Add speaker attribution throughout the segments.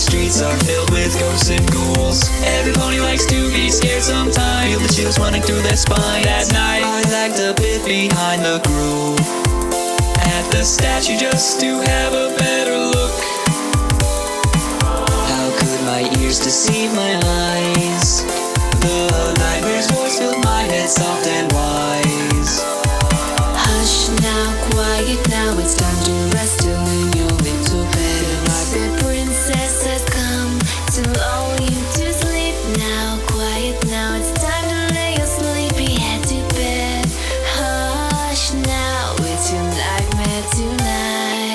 Speaker 1: streets are filled with ghosts and ghouls. Everybody likes to be scared sometimes. Feel the chills running through their spine. At night, I lagged a bit behind the groove at the statue just to have a better look. How could my ears deceive my eyes? The nightmare's voice filled my head soft and wise.
Speaker 2: Hush now, quiet now, it's time to rest till in your little bed. The princess has come to lull you to sleep now. Quiet now, it's time to lay your sleepy head to bed. Hush now, it's your nightmare tonight.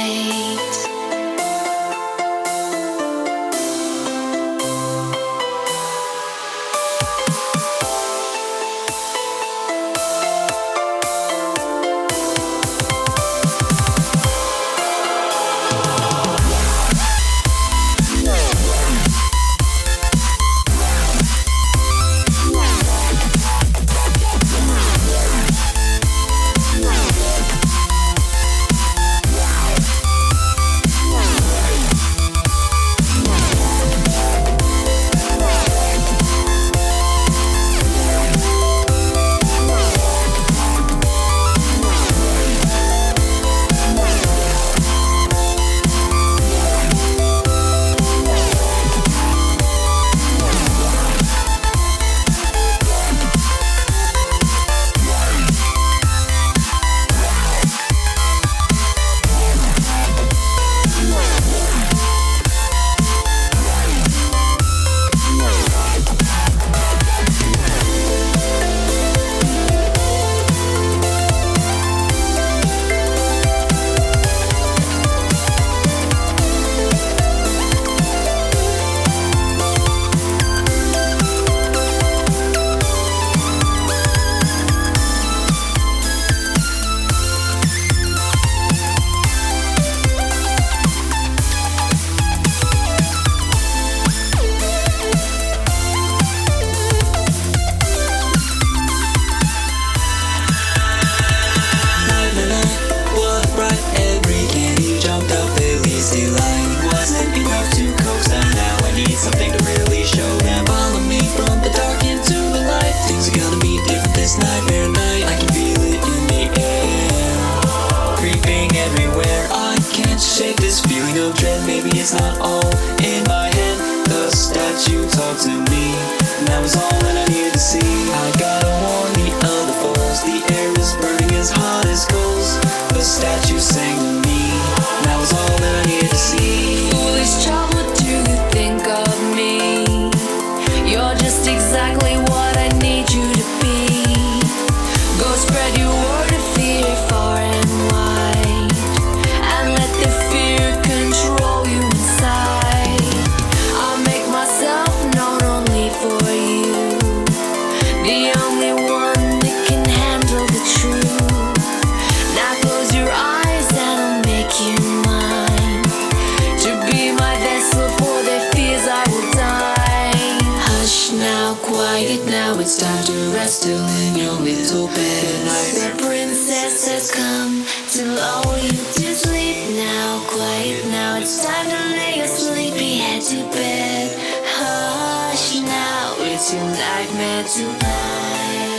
Speaker 1: It's not all in my head. The statue talked to me, and that was all that I needed to see. I gotta warn the other foes, the air is burning as hot as coals. The statue sang to me, and that was all that I needed to see.
Speaker 2: Foolish child, what do you think of me? You're just exactly what I need you to be. Go spread your word of fear far and wide, and let the fear control you inside. I'll make myself known only for you, the only one that can handle the truth. Now close your eyes and I'll make you mine, to be my vessel for their fears I will die. Hush now, quiet now, it's time to rest till in your little bed. The princess has come to lull you to sleep now. Quiet now, it's time to lay your sleepy head to bed. Hush now, it's your nightmare tonight.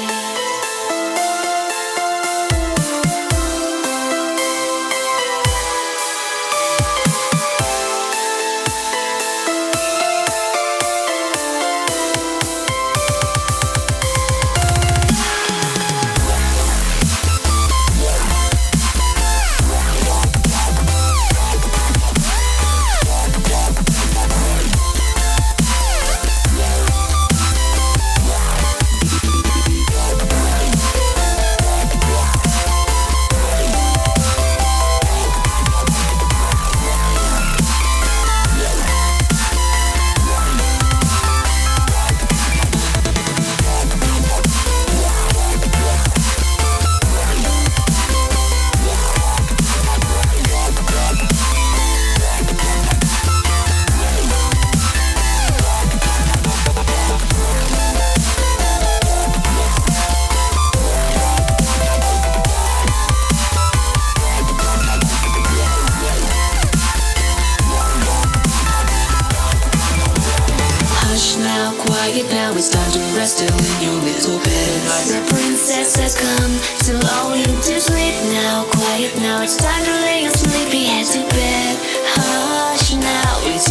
Speaker 2: Quiet now, it's time to rest in your little bed. The princess has come to lull you to sleep now. Quiet now, it's time to lay your sleepy head to bed. Hush now, it's